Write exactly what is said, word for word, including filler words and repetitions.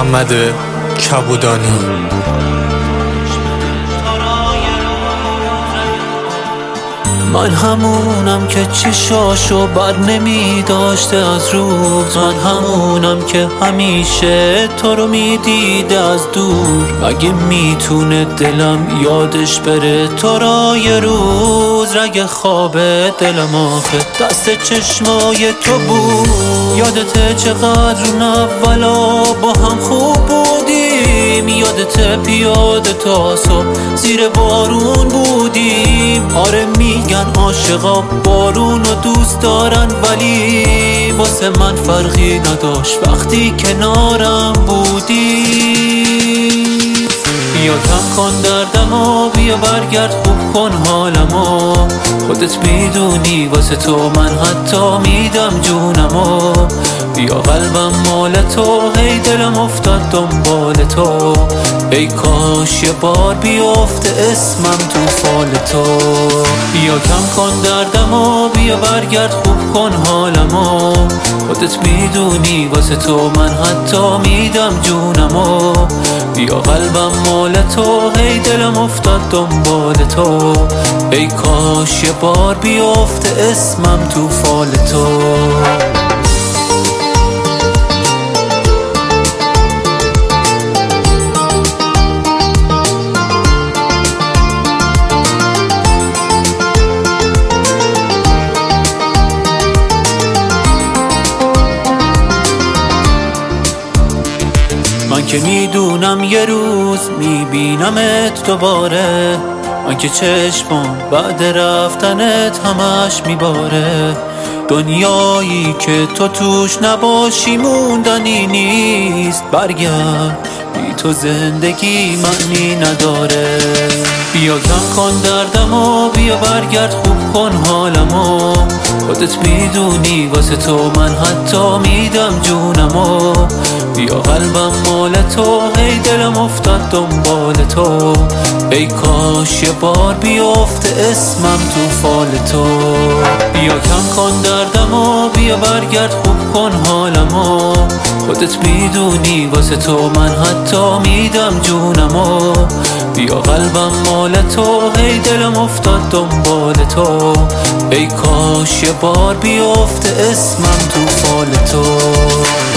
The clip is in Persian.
محمد کبودانی. من همونم که چشاشو بر نمی داشته از روز، من همونم که همیشه تو رو می دیده از دور. مگه میتونه دلم یادش بره تو را یه روز؟ رگ خواب دلم آخه دست چشمای تو بود. یادته چقدر اون اولا با هم خوب بودیم؟ یادته پیاده تا صبح زیر بارون بودیم؟ آره میگن عاشقا بارونو دوست دارن، ولی واسه من فرقی نداشت وقتی کنارم بودی. بیا کم کن دردمو، بیا برگرد خوب کن حالمو. خودت میدونی واسه تو من حتی میدم جونمو. بیا قلبم مال تو، هی دلم افتاد دنبال تو. ای کاش یه بار بیافته اسمم تو فال تو. بیا کم کن دردمو، بیا برگرد خوب کن حالمو. خودت میدونی واسه تو من حتی میدم جونمو. بیا قلبم مال تو، هی دلم افتاد دنبال تو. ای کاش یه بار بیافته اسمم تو فال تو. من که میدونم یه روز میبینمت دوباره، من که چشمم بعد رفتنت همش میباره. دنیایی که تو توش نباشی موندنی نیست، برگرد بی تو زندگی معنی نداره. بیا کم کن دردمو، بیا برگرد خوب کن حالمو. خودت میدونی واسه تو من حتی میدم جونمو. بیا قلبم مال تو، هی دلم افتاد دنبال تو. ای کاش یه بار بیافته اسمم تو فال تو. بیا کم کن دردمو، بیا برگرد خوب کن حالمو. خودت میدونی واسه تو من حتی میدم جونمو. بیا قلبم مال تو، هی دلم افتاد دنبال تو. ای کاش یه بار بیافته اسمم تو فال تو.